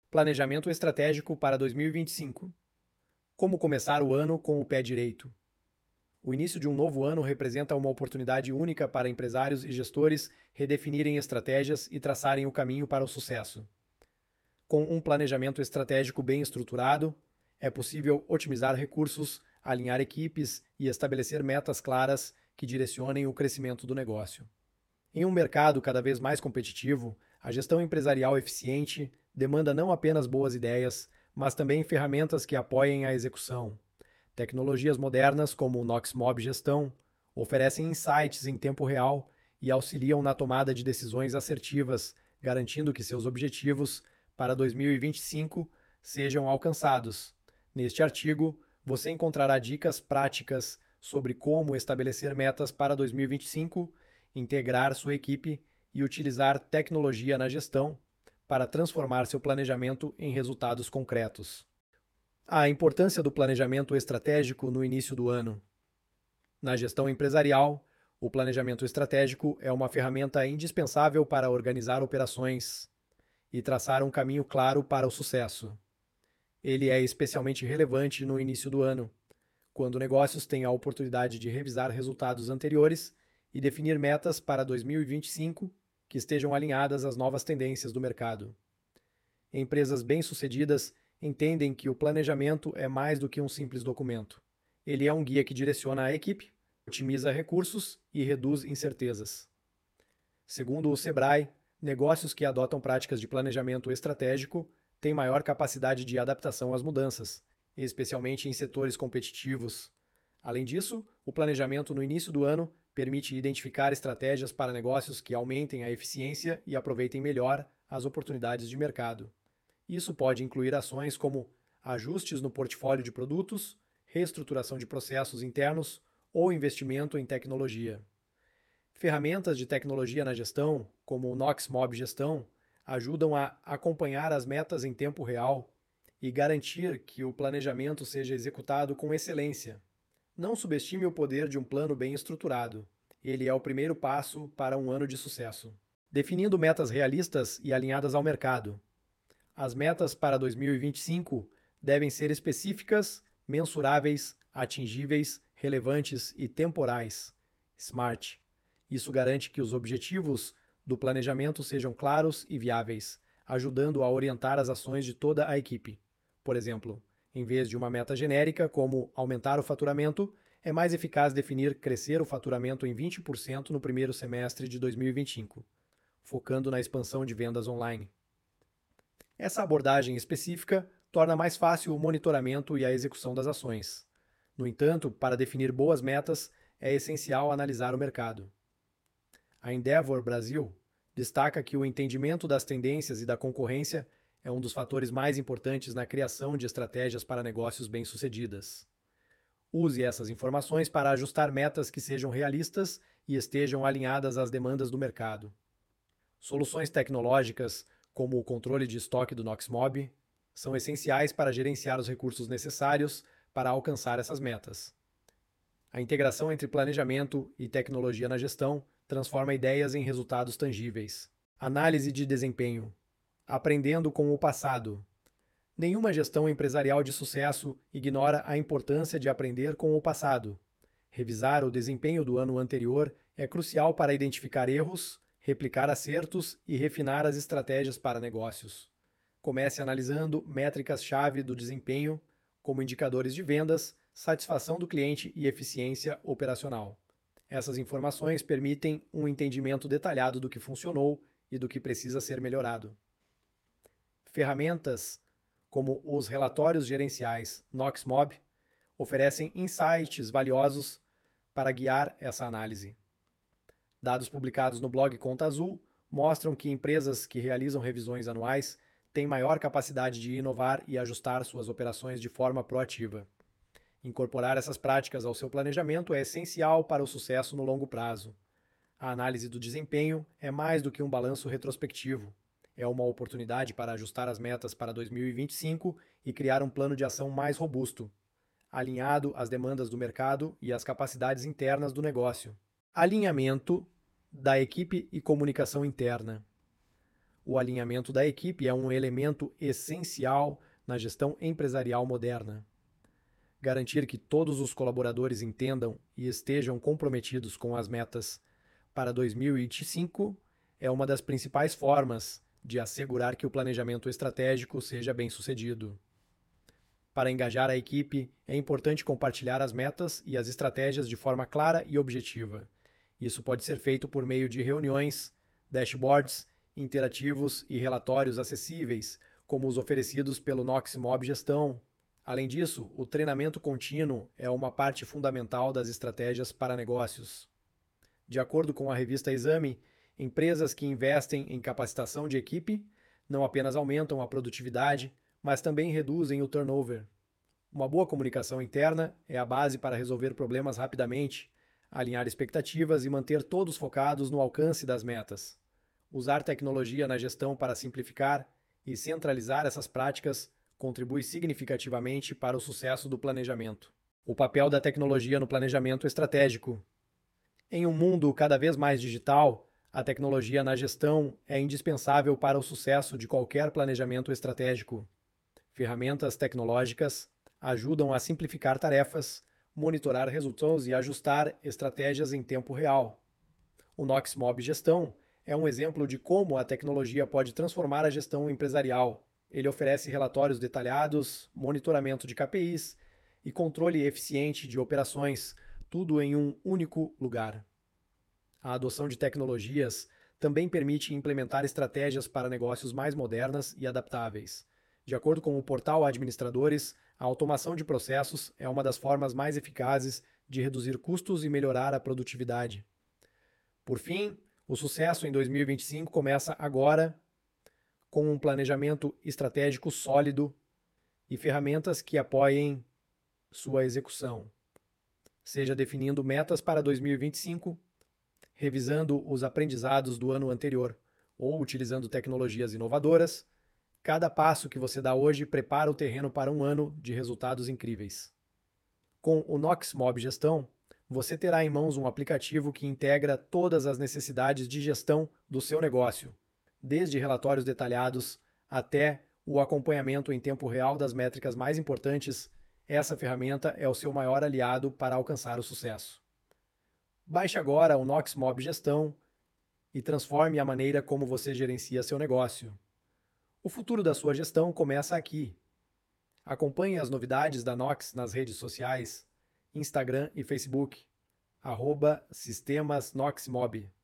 Planejamento estratégico para 2025. Como começar o ano com o pé direito? O início de um novo ano representa uma oportunidade única para empresários e gestores redefinirem estratégias e traçarem o caminho para o sucesso. Com um planejamento estratégico bem estruturado, é possível otimizar recursos, alinhar equipes e estabelecer metas claras que direcionem o crescimento do negócio. Em um mercado cada vez mais competitivo, a gestão empresarial eficiente demanda não apenas boas ideias, mas também ferramentas que apoiem a execução. Tecnologias modernas, como o Noxmob Gestão, oferecem insights em tempo real e auxiliam na tomada de decisões assertivas, garantindo que seus objetivos para 2025 sejam alcançados. Neste artigo, você encontrará dicas práticas sobre como estabelecer metas para 2025, integrar sua equipe e utilizar tecnologia na gestão para transformar seu planejamento em resultados concretos. A importância do planejamento estratégico no início do ano. Na gestão empresarial, o planejamento estratégico é uma ferramenta indispensável para organizar operações e traçar um caminho claro para o sucesso. Ele é especialmente relevante no início do ano, quando negócios têm a oportunidade de revisar resultados anteriores e definir metas para 2025 que estejam alinhadas às novas tendências do mercado. Empresas bem-sucedidas entendem que o planejamento é mais do que um simples documento. Ele é um guia que direciona a equipe, otimiza recursos e reduz incertezas. Segundo o Sebrae, negócios que adotam práticas de planejamento estratégico têm maior capacidade de adaptação às mudanças, especialmente em setores competitivos. Além disso, o planejamento no início do ano permite identificar estratégias para negócios que aumentem a eficiência e aproveitem melhor as oportunidades de mercado. Isso pode incluir ações como ajustes no portfólio de produtos, reestruturação de processos internos ou investimento em tecnologia. Ferramentas de tecnologia na gestão, como o Noxmob Gestão, ajudam a acompanhar as metas em tempo real e garantir que o planejamento seja executado com excelência. Não subestime o poder de um plano bem estruturado. Ele é o primeiro passo para um ano de sucesso. Definindo metas realistas e alinhadas ao mercado. As metas para 2025 devem ser específicas, mensuráveis, atingíveis, relevantes e temporais. SMART. Isso garante que os objetivos do planejamento sejam claros e viáveis, ajudando a orientar as ações de toda a equipe. Por exemplo, em vez de uma meta genérica como aumentar o faturamento, é mais eficaz definir crescer o faturamento em 20% no primeiro semestre de 2025, focando na expansão de vendas online. Essa abordagem específica torna mais fácil o monitoramento e a execução das ações. No entanto, para definir boas metas, é essencial analisar o mercado. A Endeavor Brasil destaca que o entendimento das tendências e da concorrência é um dos fatores mais importantes na criação de estratégias para negócios bem-sucedidas. Use essas informações para ajustar metas que sejam realistas e estejam alinhadas às demandas do mercado. Soluções tecnológicas, como o controle de estoque do Noxmob, são essenciais para gerenciar os recursos necessários para alcançar essas metas. A integração entre planejamento e tecnologia na gestão transforma ideias em resultados tangíveis. Análise de desempenho. Aprendendo com o passado. Nenhuma gestão empresarial de sucesso ignora a importância de aprender com o passado. Revisar o desempenho do ano anterior é crucial para identificar erros, replicar acertos e refinar as estratégias para negócios. Comece analisando métricas-chave do desempenho, como indicadores de vendas, satisfação do cliente e eficiência operacional. Essas informações permitem um entendimento detalhado do que funcionou e do que precisa ser melhorado. Ferramentas como os relatórios gerenciais Noxmob oferecem insights valiosos para guiar essa análise. Dados publicados no blog Conta Azul mostram que empresas que realizam revisões anuais têm maior capacidade de inovar e ajustar suas operações de forma proativa. Incorporar essas práticas ao seu planejamento é essencial para o sucesso no longo prazo. A análise do desempenho é mais do que um balanço retrospectivo. É uma oportunidade para ajustar as metas para 2025 e criar um plano de ação mais robusto, alinhado às demandas do mercado e às capacidades internas do negócio. Alinhamento da equipe e comunicação interna. O alinhamento da equipe é um elemento essencial na gestão empresarial moderna. Garantir que todos os colaboradores entendam e estejam comprometidos com as metas para 2025 é uma das principais formas de assegurar que o planejamento estratégico seja bem-sucedido. Para engajar a equipe, é importante compartilhar as metas e as estratégias de forma clara e objetiva. Isso pode ser feito por meio de reuniões, dashboards, interativos e relatórios acessíveis, como os oferecidos pelo Nox Mob Gestão. Além disso, o treinamento contínuo é uma parte fundamental das estratégias para negócios. De acordo com a revista Exame, empresas que investem em capacitação de equipe não apenas aumentam a produtividade, mas também reduzem o turnover. Uma boa comunicação interna é a base para resolver problemas rapidamente, alinhar expectativas e manter todos focados no alcance das metas. Usar tecnologia na gestão para simplificar e centralizar essas práticas contribui significativamente para o sucesso do planejamento. O papel da tecnologia no planejamento estratégico. Em um mundo cada vez mais digital, a tecnologia na gestão é indispensável para o sucesso de qualquer planejamento estratégico. Ferramentas tecnológicas ajudam a simplificar tarefas, monitorar resultados e ajustar estratégias em tempo real. O Nox Mob Gestão é um exemplo de como a tecnologia pode transformar a gestão empresarial. Ele oferece relatórios detalhados, monitoramento de KPIs e controle eficiente de operações, tudo em um único lugar. A adoção de tecnologias também permite implementar estratégias para negócios mais modernas e adaptáveis. De acordo com o portal Administradores, a automação de processos é uma das formas mais eficazes de reduzir custos e melhorar a produtividade. Por fim, o sucesso em 2025 começa agora, com um planejamento estratégico sólido e ferramentas que apoiem sua execução. Seja definindo metas para 2025, revisando os aprendizados do ano anterior ou utilizando tecnologias inovadoras, cada passo que você dá hoje prepara o terreno para um ano de resultados incríveis. Com o Nox Mob Gestão, você terá em mãos um aplicativo que integra todas as necessidades de gestão do seu negócio, desde relatórios detalhados até o acompanhamento em tempo real das métricas mais importantes. Essa ferramenta é o seu maior aliado para alcançar o sucesso. Baixe agora o Nox Mob Gestão e transforme a maneira como você gerencia seu negócio. O futuro da sua gestão começa aqui. Acompanhe as novidades da Nox nas redes sociais, Instagram e Facebook, @sistemasnoxmob.